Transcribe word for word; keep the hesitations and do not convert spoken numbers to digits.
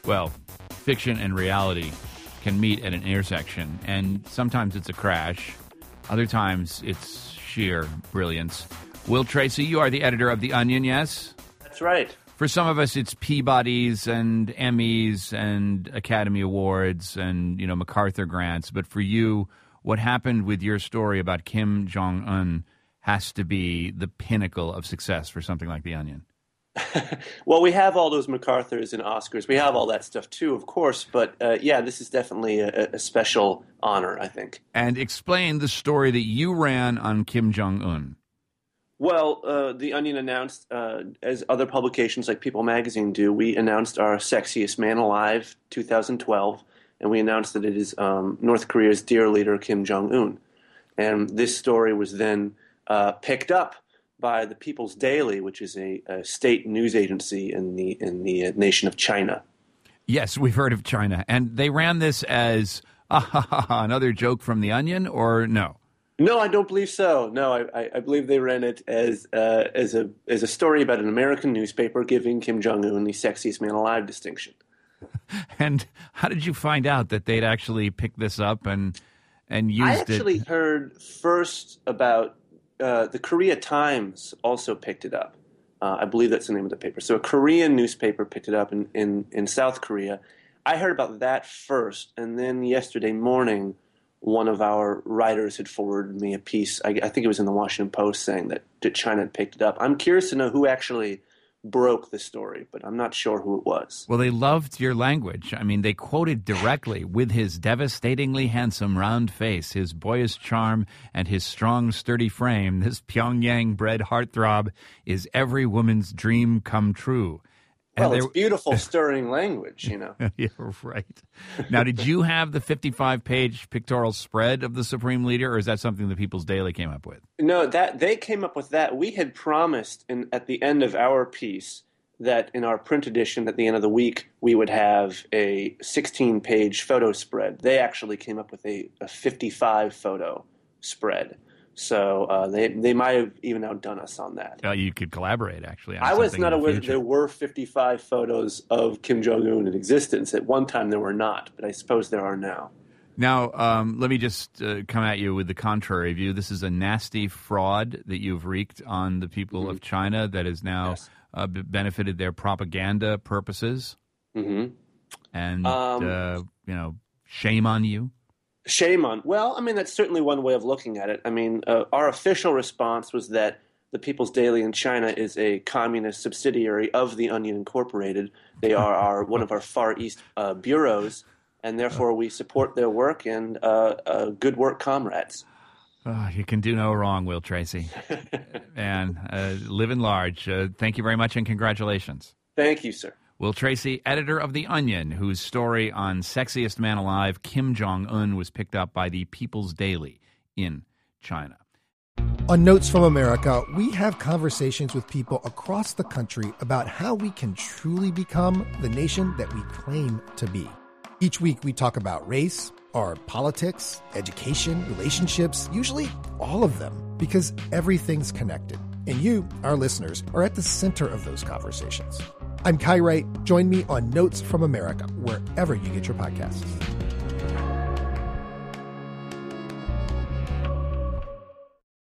well, fiction and reality can meet at an intersection, and sometimes it's a crash. Other times it's sheer brilliance. Will Tracy, you are the editor of The Onion, yes? That's right. For some of us, it's Peabodys and Emmys and Academy Awards and, you know, MacArthur grants. But for you, what happened with your story about Kim Jong-un has to be the pinnacle of success for something like The Onion. Well, we have all those MacArthurs and Oscars. We have all that stuff, too, of course. But, uh, yeah, this is definitely a, a special honor, I think. And explain the story that you ran on Kim Jong-un. Well, uh, The Onion announced, uh, as other publications like People Magazine do, we announced our Sexiest Man Alive two thousand twelve, and we announced that it is um, North Korea's dear leader, Kim Jong-un. And this story was then uh, picked up by the People's Daily, which is a, a state news agency in the in the nation of China. Yes, we've heard of China. And they ran this as ah, ha, ha, ha, another joke from The Onion, or no? No, I don't believe so. No, I, I believe they ran it as uh, as a as a story about an American newspaper giving Kim Jong-un the Sexiest Man Alive distinction. And how did you find out that they'd actually picked this up and and used it? I actually it? heard first about uh, the Korea Times also picked it up. Uh, I believe that's the name of the paper. So a Korean newspaper picked it up in, in, in South Korea. I heard about that first, and then yesterday morning, one of our writers had forwarded me a piece, I, I think it was in the Washington Post, saying that, that China had picked it up. I'm curious to know who actually broke the story, but I'm not sure who it was. Well, they loved your language. I mean, they quoted directly, with his devastatingly handsome round face, his boyish charm, and his strong, sturdy frame, this Pyongyang-bred heartthrob is every woman's dream come true. Well, it's beautiful, stirring language, you know. Yeah, right. Now, did you have the fifty-five page pictorial spread of the Supreme Leader, or is that something the People's Daily came up with? No, that they came up with that. We had promised in, at the end of our piece that in our print edition at the end of the week, we would have a sixteen page photo spread. They actually came up with a, a fifty-five photo spread. So uh, they they might have even outdone us on that. Uh, you could collaborate, actually. On I was not in the aware that future. there were fifty-five photos of Kim Jong-un in existence. At one time there were not, but I suppose there are now. Now, um, let me just uh, come at you with the contrary view. This is a nasty fraud that you've wreaked on the people mm-hmm. of China that has now yes. uh, b- benefited their propaganda purposes. Mm-hmm. And, um, uh, you know, shame on you. Shame on. Well, I mean, that's certainly one way of looking at it. I mean, uh, our official response was that the People's Daily in China is a communist subsidiary of the Onion Incorporated. They are our, one of our Far East uh, bureaus, and therefore we support their work and uh, uh, good work, comrades. Oh, you can do no wrong, Will Tracy. And uh, live in large. Uh, thank you very much, and congratulations. Thank you, sir. Will Tracy, editor of The Onion, whose story on Sexiest Man Alive, Kim Jong-un, was picked up by the People's Daily in China. On Notes from America, we have conversations with people across the country about how we can truly become the nation that we claim to be. Each week, we talk about race, our politics, education, relationships, usually all of them, because everything's connected. And you, our listeners, are at the center of those conversations. I'm Kai Wright. Join me on Notes from America, wherever you get your podcasts.